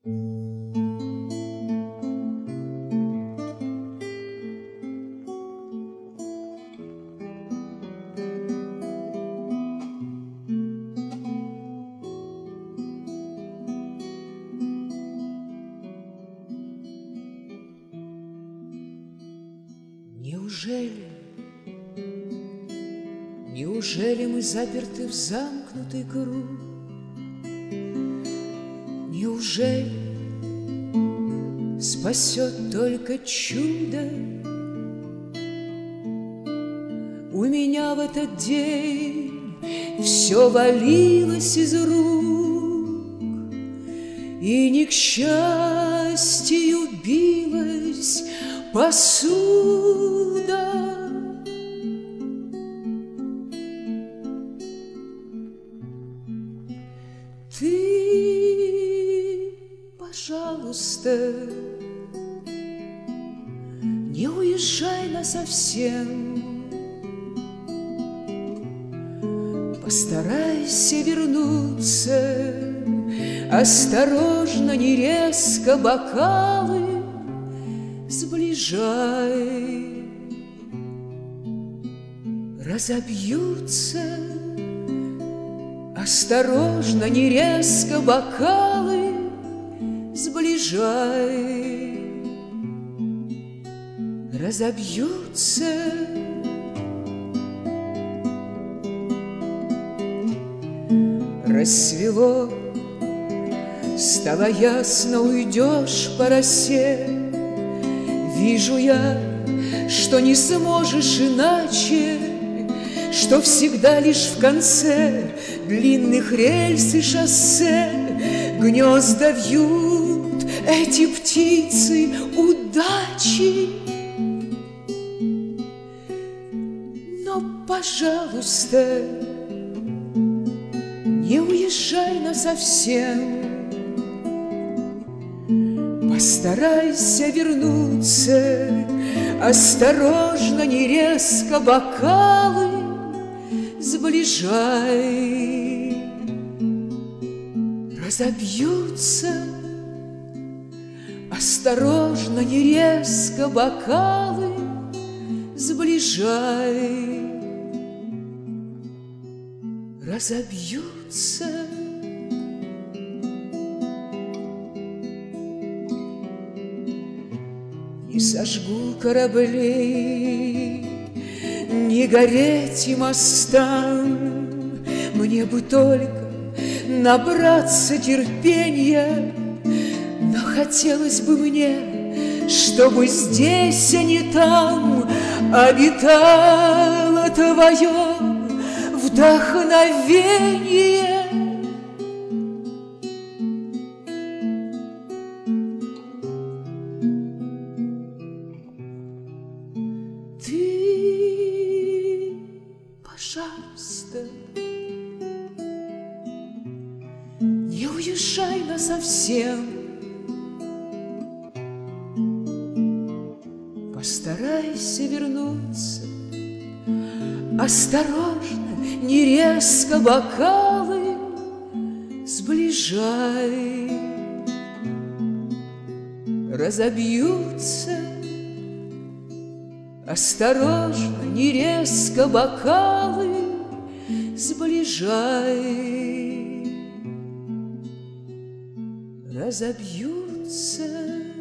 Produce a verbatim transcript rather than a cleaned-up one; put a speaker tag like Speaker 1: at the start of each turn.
Speaker 1: Неужели, неужели мы заперты в замкнутый круг? Неужели спасет только чудо? У меня в этот день все валилось из рук, и не к счастью билась посуда. Ты, пожалуйста, не уезжай насовсем. Постарайся вернуться, осторожно, не резко бокалы сближай. Разобьются, осторожно, не резко бокалы сближай. Разобьются. Рассвело, стало ясно, уйдешь по росе. Вижу я, что не сможешь иначе, что всегда лишь в конце длинных рельс и шоссе гнезда вьют эти птицы удачи. Но, пожалуйста, не уезжай насовсем. Постарайся вернуться, осторожно, не резко бокалы сближай. Разобьются, осторожно, не резко бокалы сближай. Разобьются. Не сожгу кораблей, не гореть и мостам. Мне бы только набраться терпенья, но хотелось бы мне, чтобы здесь, а не там, обитало твое вдохновение. Ты, пожалуйста, не уезжай насовсем. Постарайся вернуться, осторожно, не резко бокалы сближай. Разобьются, осторожно, не резко бокалы сближай. Разобьются.